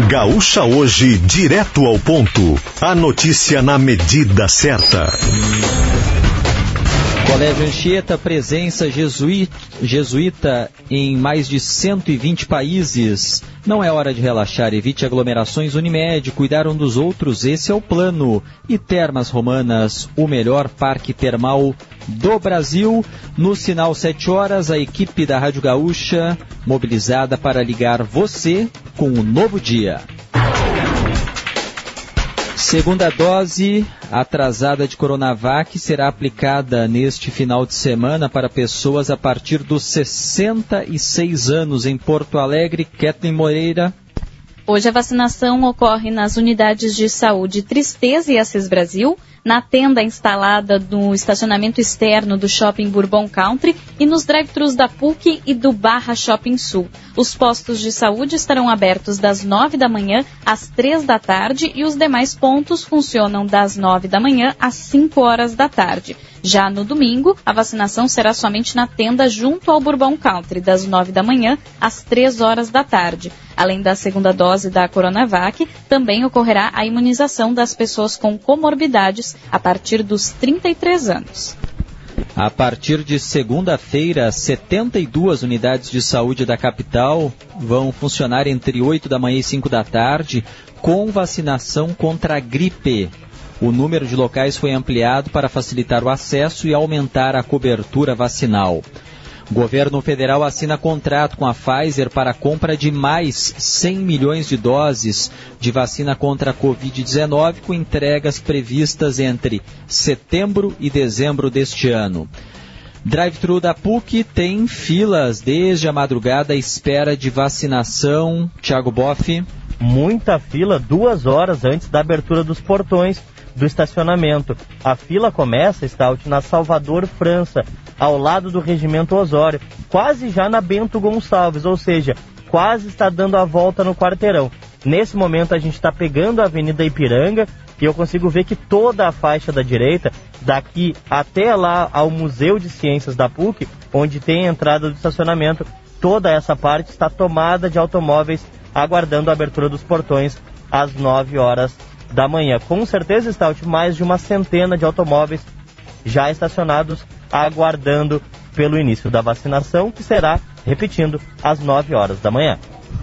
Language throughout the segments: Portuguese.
Gaúcha Hoje, direto ao ponto. A notícia na medida certa. Colégio Anchieta, presença jesuíta em mais de 120 países. Não é hora de relaxar, evite aglomerações. Unimed, cuidar um dos outros, esse é o plano. E Termas Romanas, o melhor parque termal do Brasil. No sinal 7 horas, a equipe da Rádio Gaúcha mobilizada para ligar você com o novo dia. Segunda dose atrasada de Coronavac será aplicada neste final de semana para pessoas a partir dos 66 anos em Porto Alegre. Kathleen Moreira. Hoje a vacinação ocorre nas unidades de saúde Tristeza e Assis Brasil, na tenda instalada no estacionamento externo do Shopping Bourbon Country e nos drive-thrus da PUC e do Barra Shopping Sul. Os postos de saúde estarão abertos das 9 da manhã às 3 da tarde e os demais pontos funcionam das 9 da manhã às 5 horas da tarde. Já no domingo, a vacinação será somente na tenda junto ao Bourbon Country, das 9 da manhã às 3 horas da tarde. Além da segunda dose da Coronavac, também ocorrerá a imunização das pessoas com comorbidades a partir dos 33 anos. A partir de segunda-feira, 72 unidades de saúde da capital vão funcionar entre 8 da manhã e 5 da tarde com vacinação contra a gripe. O número de locais foi ampliado para facilitar o acesso e aumentar a cobertura vacinal. O governo federal assina contrato com a Pfizer para a compra de mais 100 milhões de doses de vacina contra a Covid-19, com entregas previstas entre setembro e dezembro deste ano. Drive-thru da PUC tem filas desde a madrugada à espera de vacinação. Thiago Boff. Muita fila 2 horas antes da abertura dos portões do estacionamento. A fila começa, Stout, na Salvador, França, ao lado do Regimento Osório, quase já na Bento Gonçalves, ou seja, quase está dando a volta no quarteirão. Nesse momento a gente está pegando a Avenida Ipiranga e eu consigo ver que toda a faixa da direita, daqui até lá ao Museu de Ciências da PUC, onde tem a entrada do estacionamento, toda essa parte está tomada de automóveis aguardando a abertura dos portões às 9 horas da manhã. Com certeza, Stout, mais de uma centena de automóveis já estacionados aguardando pelo início da vacinação, que será, repetindo, às 9 horas da manhã.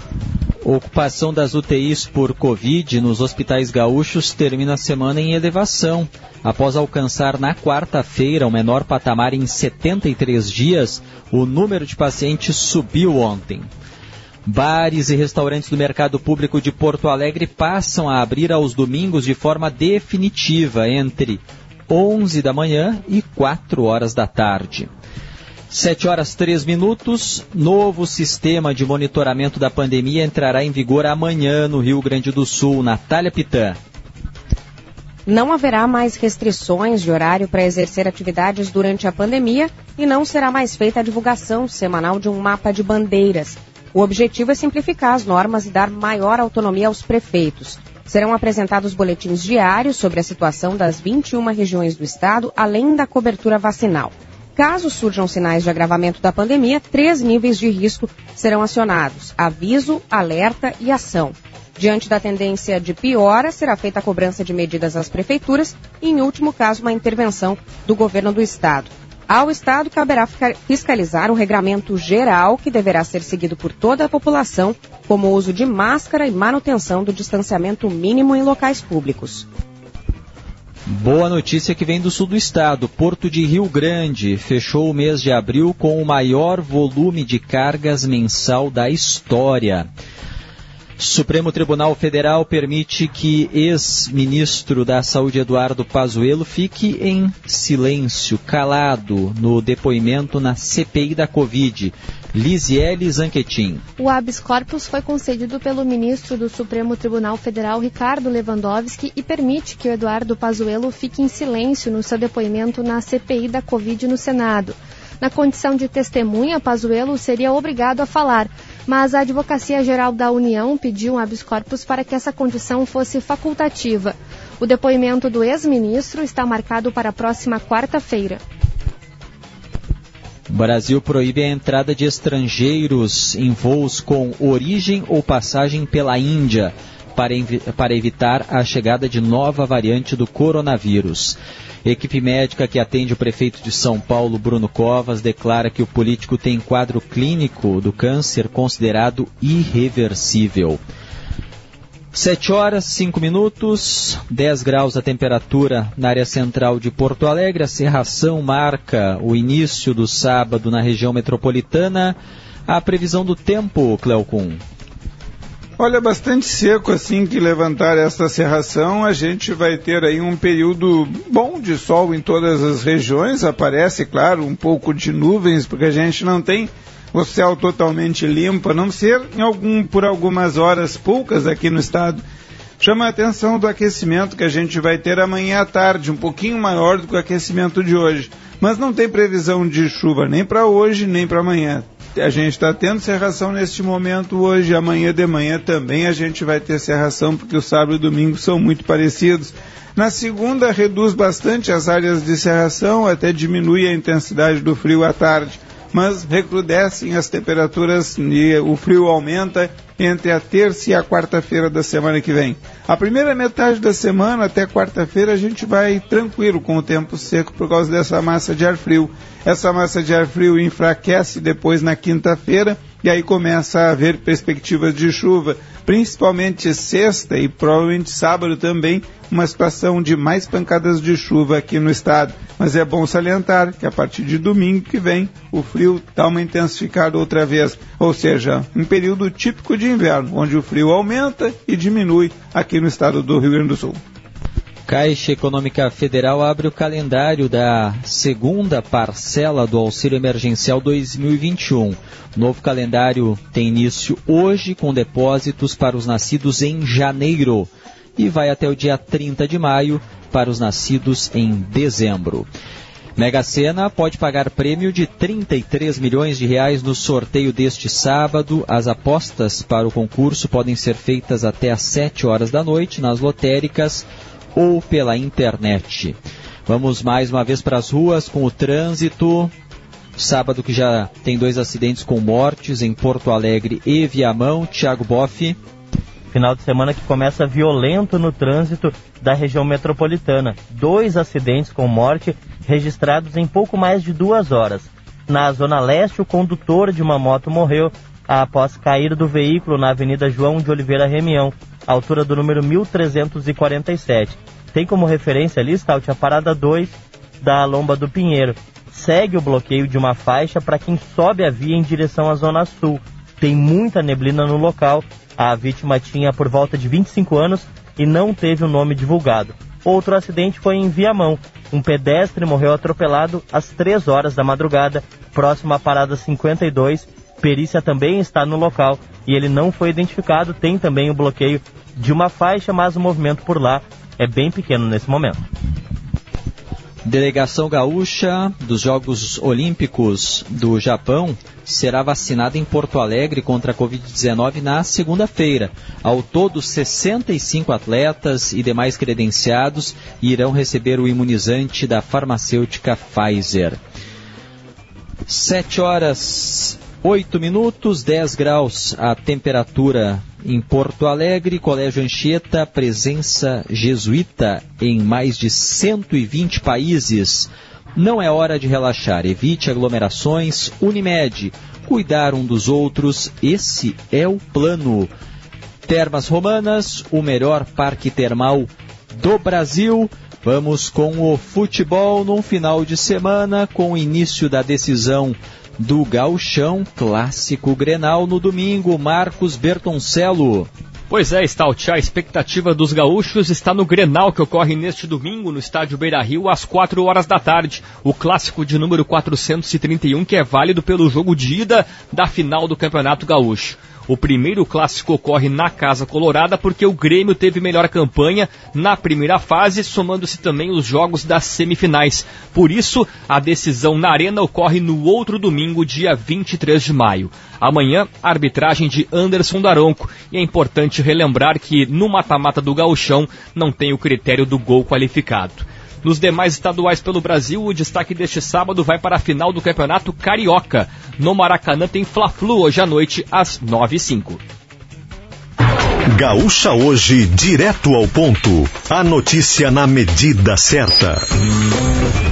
Ocupação das UTIs por Covid nos hospitais gaúchos termina a semana em elevação. Após alcançar na quarta-feira o menor patamar em 73 dias, o número de pacientes subiu ontem. Bares e restaurantes do Mercado Público de Porto Alegre passam a abrir aos domingos de forma definitiva entre 11 da manhã e 4 horas da tarde. 7 horas 3 minutos, novo sistema de monitoramento da pandemia entrará em vigor amanhã no Rio Grande do Sul. Natália Pitã. Não haverá mais restrições de horário para exercer atividades durante a pandemia e não será mais feita a divulgação semanal de um mapa de bandeiras. O objetivo é simplificar as normas e dar maior autonomia aos prefeitos. Serão apresentados boletins diários sobre a situação das 21 regiões do estado, além da cobertura vacinal. Caso surjam sinais de agravamento da pandemia, 3 níveis de risco serão acionados: aviso, alerta e ação. Diante da tendência de piora, será feita a cobrança de medidas às prefeituras e, em último caso, uma intervenção do governo do estado. Ao Estado caberá fiscalizar o regramento geral que deverá ser seguido por toda a população, como o uso de máscara e manutenção do distanciamento mínimo em locais públicos. Boa notícia que vem do sul do estado. Porto de Rio Grande fechou o mês de abril com o maior volume de cargas mensal da história. Supremo Tribunal Federal permite que ex-ministro da Saúde Eduardo Pazuello fique em silêncio, calado, no depoimento na CPI da Covid. Lisiele Zanquetin. O habeas corpus foi concedido pelo ministro do Supremo Tribunal Federal, Ricardo Lewandowski, e permite que o Eduardo Pazuello fique em silêncio no seu depoimento na CPI da Covid no Senado. Na condição de testemunha, Pazuello seria obrigado a falar, mas a Advocacia Geral da União pediu um habeas corpus para que essa condição fosse facultativa. O depoimento do ex-ministro está marcado para a próxima quarta-feira. O Brasil proíbe a entrada de estrangeiros em voos com origem ou passagem pela Índia. para evitar a chegada de nova variante do coronavírus. Equipe médica que atende o prefeito de São Paulo, Bruno Covas, declara que o político tem quadro clínico do câncer considerado irreversível. 7h05, 10 graus a temperatura na área central de Porto Alegre. A cerração marca o início do sábado na região metropolitana. A previsão do tempo, Cleocum. Olha, bastante seco assim que levantar esta cerração. A gente vai ter aí um período bom de sol em todas as regiões. Aparece, claro, um pouco de nuvens, porque a gente não tem o céu totalmente limpo, a não ser por algumas horas, poucas aqui no estado. Chama a atenção do aquecimento que a gente vai ter amanhã à tarde, um pouquinho maior do que o aquecimento de hoje. Mas não tem previsão de chuva nem para hoje, nem para amanhã. A gente está tendo cerração neste momento hoje, amanhã de manhã também a gente vai ter cerração, porque o sábado e domingo são muito parecidos. Na segunda reduz bastante as áreas de cerração, até diminui a intensidade do frio à tarde, mas recrudescem as temperaturas e o frio aumenta entre a terça e a quarta-feira da semana que vem. A primeira metade da semana, até quarta-feira, a gente vai tranquilo com o tempo seco por causa dessa massa de ar frio. Essa massa de ar frio enfraquece depois na quinta-feira e aí começa a haver perspectivas de chuva, principalmente sexta e provavelmente sábado também, uma situação de mais pancadas de chuva aqui no estado. Mas é bom salientar que a partir de domingo que vem o frio dá uma intensificada outra vez, ou seja, um período típico de inverno, onde o frio aumenta e diminui aqui no estado do Rio Grande do Sul. Caixa Econômica Federal abre o calendário da segunda parcela do Auxílio Emergencial 2021. O novo calendário tem início hoje com depósitos para os nascidos em janeiro e vai até o dia 30 de maio para os nascidos em dezembro. Mega Sena pode pagar prêmio de R$33 milhões no sorteio deste sábado. As apostas para o concurso podem ser feitas até às 7h da noite nas lotéricas ou pela internet. Vamos mais uma vez para as ruas com o trânsito. Sábado que já tem 2 acidentes com mortes em Porto Alegre e Viamão. Thiago Boff. Final de semana que começa violento no trânsito da região metropolitana. 2 acidentes com morte registrados em pouco mais de 2 horas. Na Zona Leste, o condutor de uma moto morreu após cair do veículo na Avenida João de Oliveira Remião, altura do número 1347. Tem como referência ali, Stout, a parada 2 da Lomba do Pinheiro. Segue o bloqueio de uma faixa para quem sobe a via em direção à Zona Sul. Tem muita neblina no local. A vítima tinha por volta de 25 anos e não teve o nome divulgado. Outro acidente foi em Viamão. Um pedestre morreu atropelado às 3 horas da madrugada, próximo à parada 52. Perícia também está no local e ele não foi identificado. Tem também o bloqueio de uma faixa, mas o movimento por lá é bem pequeno nesse momento. Delegação gaúcha dos Jogos Olímpicos do Japão será vacinada em Porto Alegre contra a Covid-19 na segunda-feira. Ao todo, 65 atletas e demais credenciados irão receber o imunizante da farmacêutica Pfizer. 7h08, 10 graus a temperatura em Porto Alegre. Colégio Anchieta, presença jesuíta em mais de 120 países. Não é hora de relaxar, evite aglomerações. Unimed, cuidar um dos outros, esse é o plano. Termas Romanas, o melhor parque termal do Brasil. Vamos com o futebol no final de semana, com o início da decisão do Gauchão, clássico Grenal no domingo. Marcos Bertoncello. Pois é, Stout, a expectativa dos gaúchos está no Grenal, que ocorre neste domingo no estádio Beira-Rio às 4h da tarde. O clássico de número 431, que é válido pelo jogo de ida da final do Campeonato Gaúcho. O primeiro clássico ocorre na Casa Colorada porque o Grêmio teve melhor campanha na primeira fase, somando-se também os jogos das semifinais. Por isso, a decisão na Arena ocorre no outro domingo, dia 23 de maio. Amanhã, a arbitragem de Anderson Daronco. E é importante relembrar que no mata-mata do Gauchão não tem o critério do gol qualificado. Nos demais estaduais pelo Brasil, o destaque deste sábado vai para a final do Campeonato Carioca. No Maracanã tem Fla-Flu hoje à noite, às 9h05. Gaúcha Hoje, direto ao ponto. A notícia na medida certa.